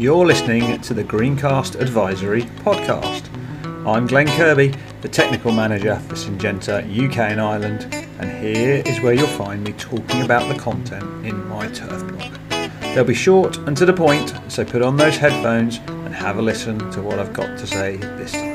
You're listening to the Greencast Advisory Podcast. I'm Glenn Kirby, the Technical Manager for Syngenta UK and Ireland, and here is where you'll find me talking about the content in my turf blog. They'll be short and to the point, so put on those headphones and have a listen to what I've got to say this time.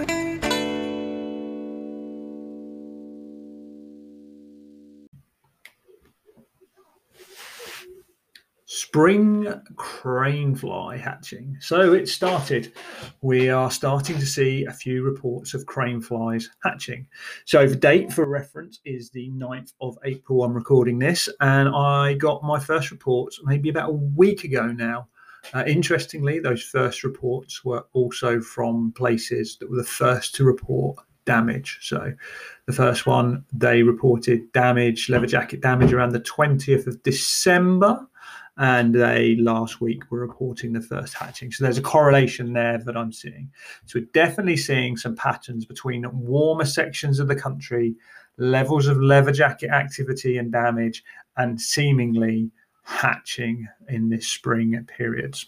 Spring crane fly hatching. So it started. We are starting to see a few reports of crane flies hatching. So the date for reference is the 9th of April. I'm recording this, and I got my first reports maybe about a week ago now. Interestingly, those first reports were also from places that were the first to report damage. So the first one, they reported damage, leather jacket damage around the 20th of December. And they last week were reporting the first hatching. So there's a correlation there that I'm seeing. So we're definitely seeing some patterns between warmer sections of the country, levels of leather jacket activity and damage, and seemingly hatching in this spring periods.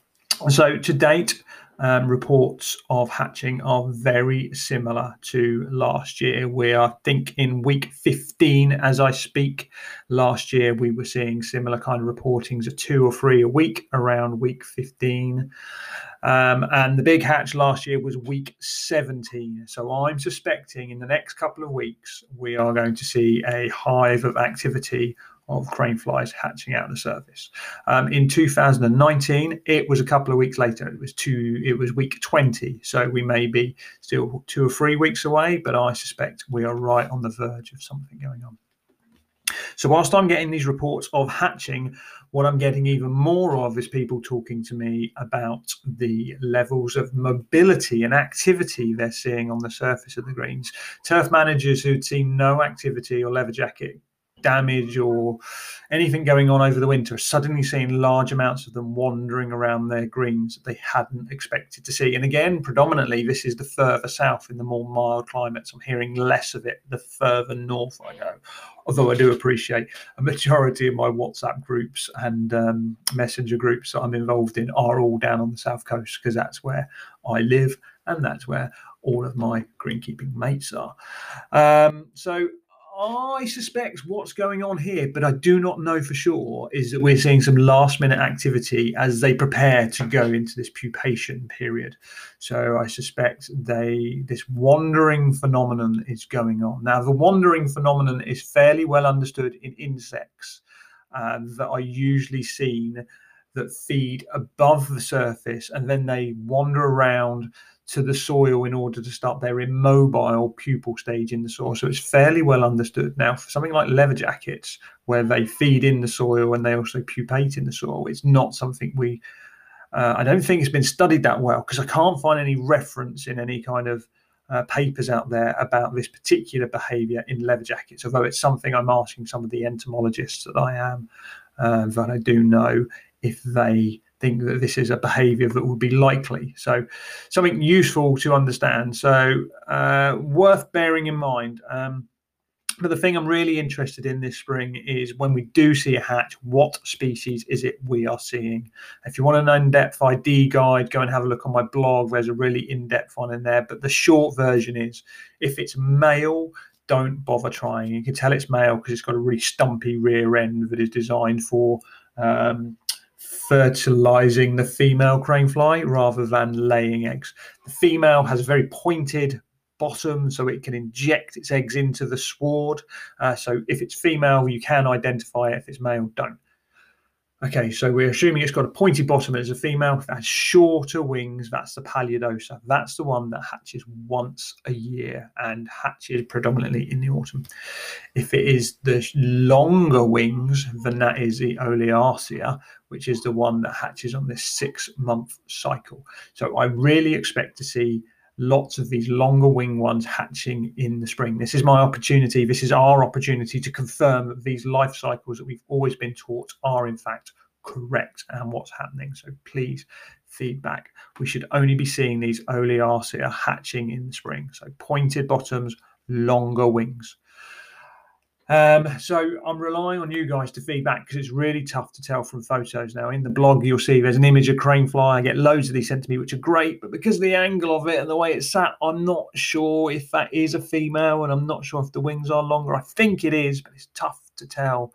So to date, reports of hatching are very similar to last year. We are, I think, in week 15 as I speak. Last year, we were seeing similar kind of reportings of 2 or 3 a week around week 15. And the big hatch last year was week 17. So I'm suspecting in the next couple of weeks, we are going to see a hive of activity of crane flies hatching out of the surface. In 2019, it was a couple of weeks later. It was week 20. So we may be still 2 or 3 weeks away, but I suspect we are right on the verge of something going on. So whilst I'm getting these reports of hatching, what I'm getting even more of is people talking to me about the levels of mobility and activity they're seeing on the surface of the greens. Turf managers who'd seen no activity or leather jacket damage or anything going on over the winter are suddenly seeing large amounts of them wandering around their greens that they hadn't expected to see. And again, predominantly, this is the further south in the more mild climates. I'm hearing less of it the further north I go. Although I do appreciate a majority of my WhatsApp groups and messenger groups that I'm involved in are all down on the south coast, because that's where I live and that's where all of my greenkeeping mates are. So I suspect what's going on here, but I do not know for sure, is that we're seeing some last minute activity as they prepare to go into this pupation period. So I suspect this wandering phenomenon is going on. Now, the wandering phenomenon is fairly well understood in insects that are usually seen that feed above the surface and then they wander around to the soil in order to start their immobile pupal stage in the soil. So it's fairly well understood. Now, for something like leather jackets, where they feed in the soil and they also pupate in the soil, it's not something I don't think it's been studied that well, because I can't find any reference in any kind of papers out there about this particular behaviour in leather jackets, although it's something I'm asking some of the entomologists that I am, that I do know, if they think that this is a behaviour that would be likely. So something useful to understand. So worth bearing in mind. But the thing I'm really interested in this spring is when we do see a hatch, what species is it we are seeing? If you want an in-depth ID guide, go and have a look on my blog. There's a really in-depth one in there. But the short version is, if it's male, don't bother trying. You can tell it's male because it's got a really stumpy rear end that is designed for fertilizing the female crane fly rather than laying eggs. The female has a very pointed bottom, so it can inject its eggs into the sward. So if it's female, you can identify it. If it's male, don't. Okay, so we're assuming it's got a pointy bottom as a female. If it has shorter wings, that's the Pallidosa. That's the one that hatches once a year and hatches predominantly in the autumn. If it is the longer wings, then that is the Olearia, which is the one that hatches on this 6-month cycle. So I really expect to see lots of these longer wing ones hatching in the spring. This is my opportunity. This is our opportunity to confirm that these life cycles that we've always been taught are in fact correct and what's happening. So please feedback. We should only be seeing these Olearia hatching in the spring. So pointed bottoms, longer wings. So I'm relying on you guys to feedback because it's really tough to tell from photos now. In the blog, you'll see there's an image of crane fly. I get loads of these sent to me, which are great, but because of the angle of it and the way it's sat, I'm not sure if that is a female, and I'm not sure if the wings are longer. I think it is, but it's tough to tell.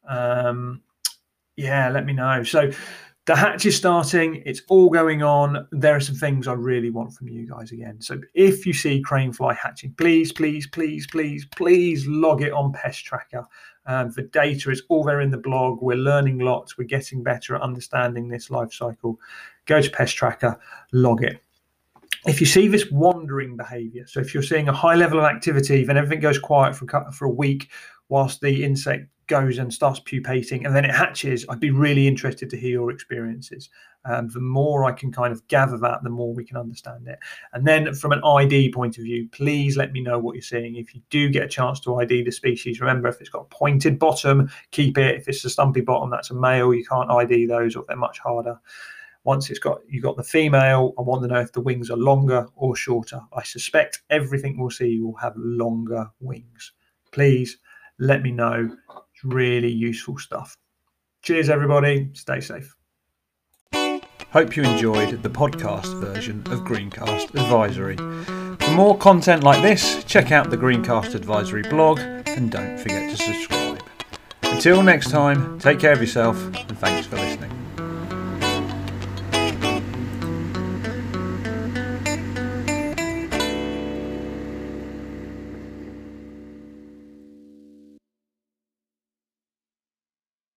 Yeah, let me know. So the hatch is starting. It's all going on. There are some things I really want from you guys again. So if you see crane fly hatching, please, please, please, please, please log it on Pest Tracker. The data is all there in the blog. We're learning lots. We're getting better at understanding this life cycle. Go to Pest Tracker, log it. If you see this wandering behavior, so if you're seeing a high level of activity, then everything goes quiet for a week whilst the insect goes and starts pupating and then it hatches, I'd be really interested to hear your experiences. The more I can kind of gather that, the more we can understand it. And then from an ID point of view, please let me know what you're seeing. If you do get a chance to ID the species, remember, if it's got a pointed bottom, keep it. If it's a stumpy bottom, that's a male. You can't ID those, or they're much harder. Once you've got the female, I want to know if the wings are longer or shorter. I suspect everything we'll see will have longer wings. Please let me know. It's really useful stuff. Cheers, everybody. Stay safe. Hope you enjoyed the podcast version of Greencast Advisory. For more content like this, check out the Greencast Advisory blog and don't forget to subscribe. Until next time, take care of yourself and thanks for listening.